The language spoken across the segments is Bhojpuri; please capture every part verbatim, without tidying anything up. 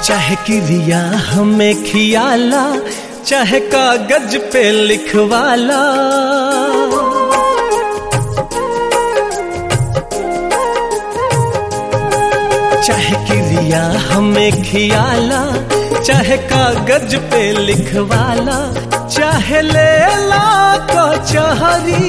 चाहे क्रिया हमें खियाला, चाहे कागज पे लिखवाला, चाहे क्रिया हमें खियाला, चाहे कागज पे लिखवाला, चाहे लेला को चाहरी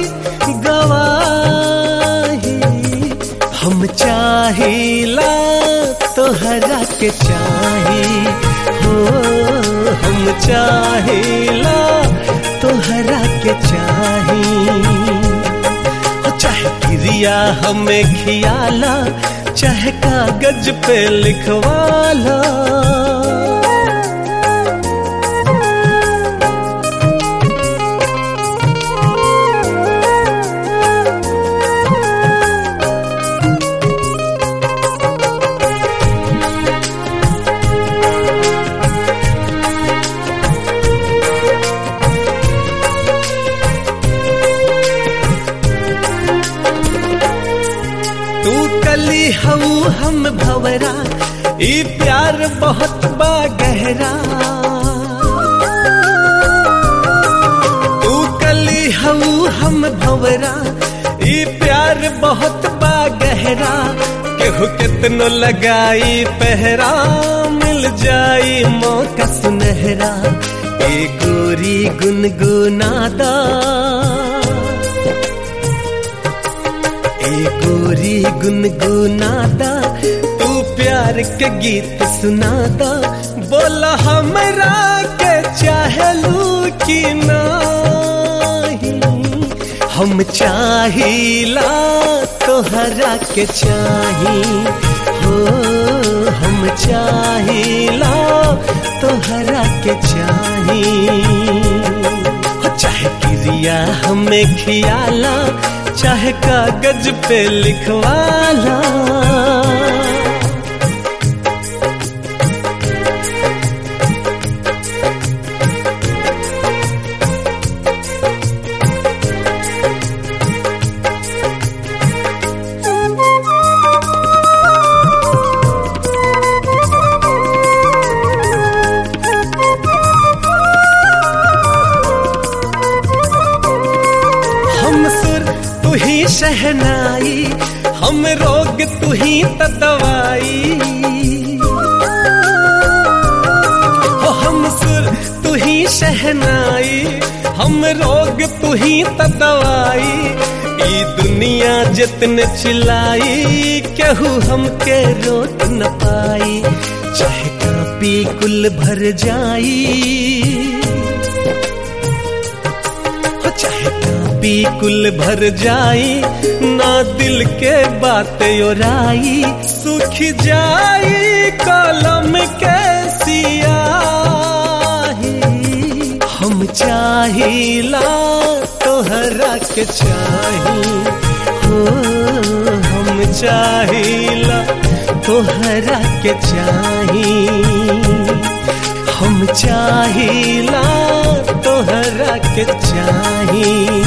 गवाही, हम चाहिला तोहरा के चाही हो, हम चाहिला तोहरा के चाही। चाहे क्रिया हमें खियाला, चाहे कागज पे लिखवाला, तू कली हऊ हम भवरा, ई प्यार बहुत बा गहरा, तू कली हऊ हम भवरा, ई प्यार बहुत बा गहरा, केहू कितनो लगाई पहरा, मिल जाई मौका सुनहरा, ए गोरी गुनगुनादा, ए गोरी गुनगुनादा, तू प्यार के गीत सुनादा, बोला हमरा के चाहलू कि नाही, हम चाहिला तोहरा के चाही हो, हम चाहिला तोहरा के चाही। चाहे क्रिया हमें खियाला, चाहे कागज पे लिखवाला, हम सुर तू ही शहनाई, हम रोग तू ही त दवाई, हो हम सुर तू ही शहनाई, हम रोग तू ही त दवाई, ई दुनिया जितने चिल्लाई, केहू हमके रोक न पाई, चाहे कापी कुल भर जाई, चाहे कापी कुल भर जाई, ना दिल के बात ओराई, सूख जाई कलम के सियाही, हम चाहिला तोहरा के चाही हो, हम चाहिला तोहरा के चाही, हम चाहिला तोहरा के चाही।